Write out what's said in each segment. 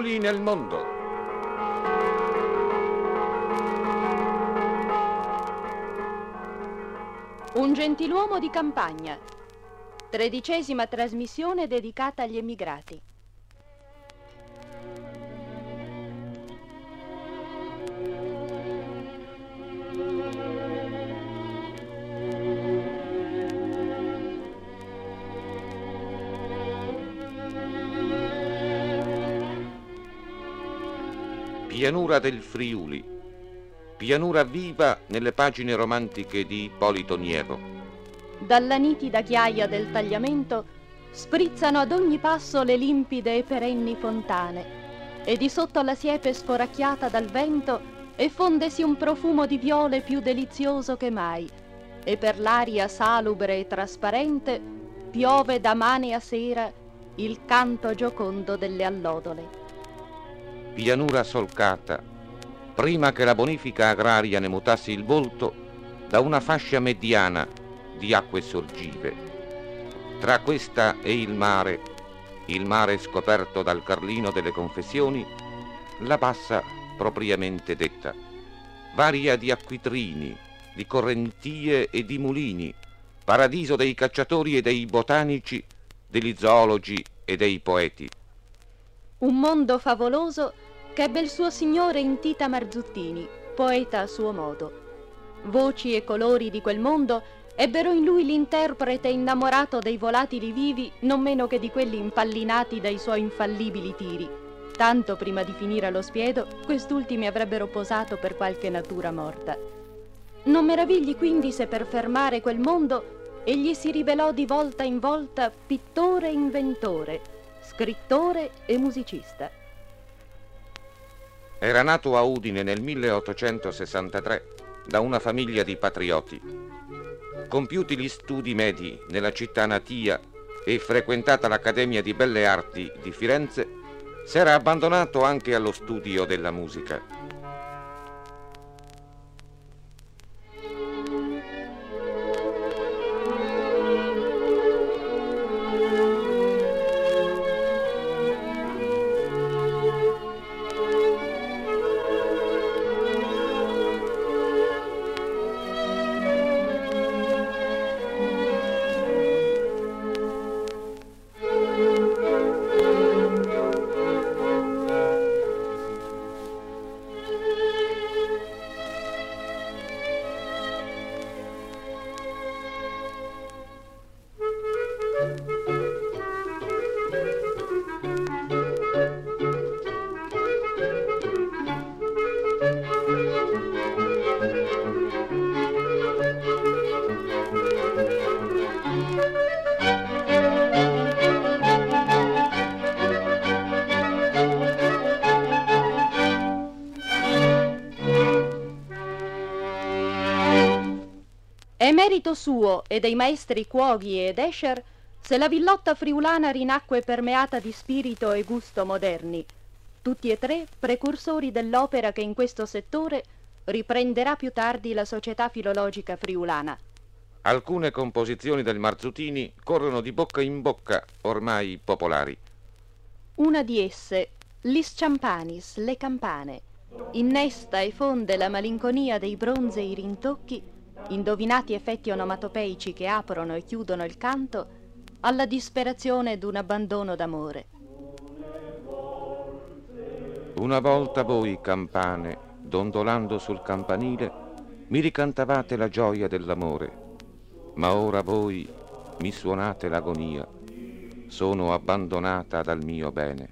Friuli nel mondo. Un gentiluomo di campagna. 13ª trasmissione dedicata agli emigrati. Pianura del Friuli, pianura viva nelle pagine romantiche di Ippolito Nievo. Dalla nitida chiaia del tagliamento sprizzano ad ogni passo le limpide e perenni fontane, e di sotto alla siepe sforacchiata dal vento effondesi un profumo di viole più delizioso che mai, e per l'aria salubre e trasparente piove da mane a sera il canto giocondo delle allodole. Pianura solcata, prima che la bonifica agraria ne mutasse il volto, da una fascia mediana di acque sorgive. Tra questa e il mare scoperto dal Carlino delle Confessioni, la bassa propriamente detta, varia di acquitrini, di correntie e di mulini, paradiso dei cacciatori e dei botanici, degli zoologi e dei poeti. Un mondo favoloso che ebbe il suo signore in Tita Marzuttini, poeta a suo modo. Voci e colori di quel mondo ebbero in lui l'interprete innamorato dei volatili vivi non meno che di quelli impallinati dai suoi infallibili tiri. Tanto prima di finire allo spiedo, quest'ultimi avrebbero posato per qualche natura morta. Non meravigli quindi se per fermare quel mondo egli si rivelò di volta in volta pittore e inventore, scrittore e musicista. Era nato a Udine nel 1863 da una famiglia di patrioti. Compiuti gli studi medi nella città natia e frequentata l'Accademia di Belle Arti di Firenze, s'era abbandonato anche allo studio della musica. È merito suo e dei maestri Cuoghi ed Escher se la villotta friulana rinacque permeata di spirito e gusto moderni, tutti e tre precursori dell'opera che in questo settore riprenderà più tardi la Società Filologica Friulana. Alcune composizioni del Marzuttini corrono di bocca in bocca, ormai popolari. Una di esse, Lis Champanis, le campane, innesta e fonde la malinconia dei bronzei rintocchi, indovinati effetti onomatopeici che aprono e chiudono il canto, alla disperazione d'un abbandono d'amore. Una volta voi, campane, dondolando sul campanile, mi ricantavate la gioia dell'amore, ma ora voi mi suonate l'agonia, sono abbandonata dal mio bene.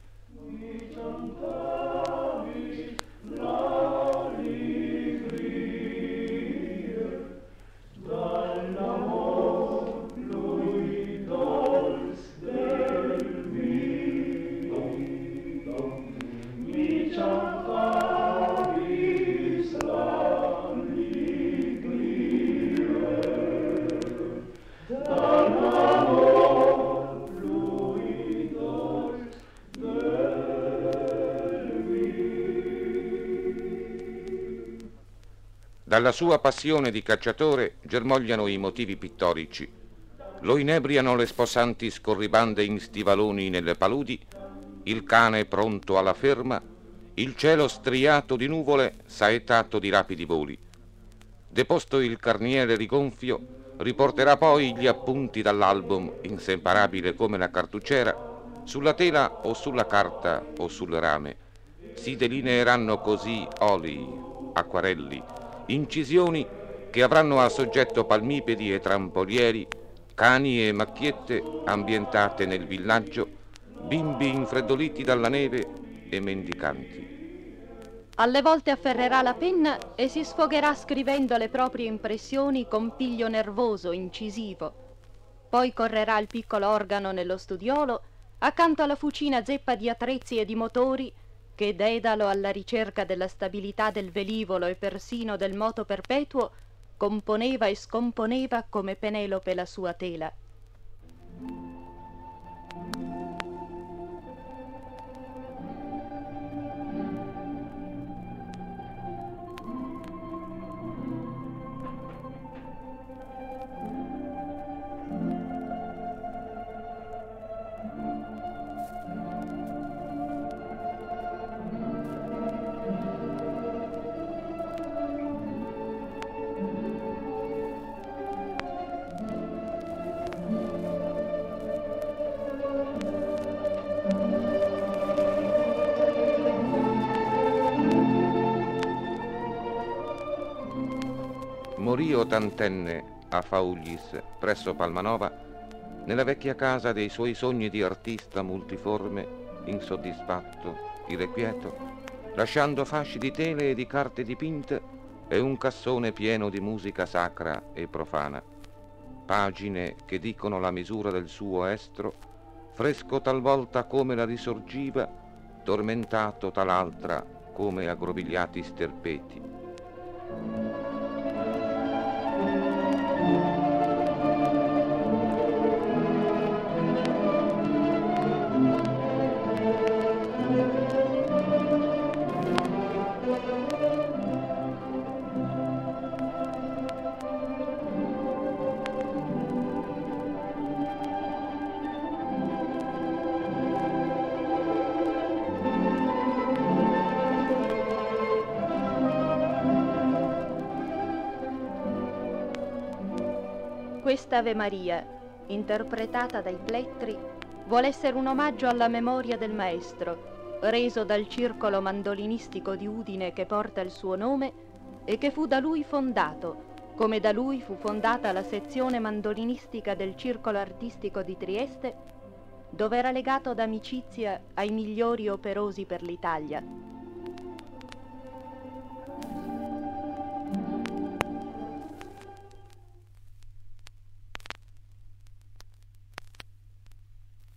Dalla sua passione di cacciatore germogliano i motivi pittorici. Lo inebriano le sposanti scorribande in stivaloni nelle paludi, il cane pronto alla ferma, il cielo striato di nuvole saettato di rapidi voli. Deposto il carniere rigonfio, riporterà poi gli appunti dall'album, inseparabile come la cartucciera, sulla tela o sulla carta o sul rame. Si delineeranno così olii, acquarelli, incisioni che avranno a soggetto palmipedi e trampolieri, cani e macchiette ambientate nel villaggio, bimbi infreddoliti dalla neve e mendicanti. Alle volte afferrerà la penna e si sfogherà scrivendo le proprie impressioni con piglio nervoso, incisivo. Poi correrà il piccolo organo nello studiolo, accanto alla fucina zeppa di attrezzi e di motori che, dedalo alla ricerca della stabilità del velivolo e persino del moto perpetuo, componeva e scomponeva come Penelope la sua tela. Morì ottantenne a Faullis, presso Palmanova, nella vecchia casa dei suoi sogni di artista multiforme, insoddisfatto, irrequieto, lasciando fasci di tele e di carte dipinte e un cassone pieno di musica sacra e profana. Pagine che dicono la misura del suo estro, fresco talvolta come la risorgiva, tormentato tal'altra come aggrovigliati sterpeti. Questa Ave Maria, interpretata dai plettri, vuole essere un omaggio alla memoria del maestro, reso dal circolo mandolinistico di Udine che porta il suo nome e che fu da lui fondato, come da lui fu fondata la sezione mandolinistica del circolo artistico di Trieste, dove era legato d'amicizia ai migliori operosi per l'Italia.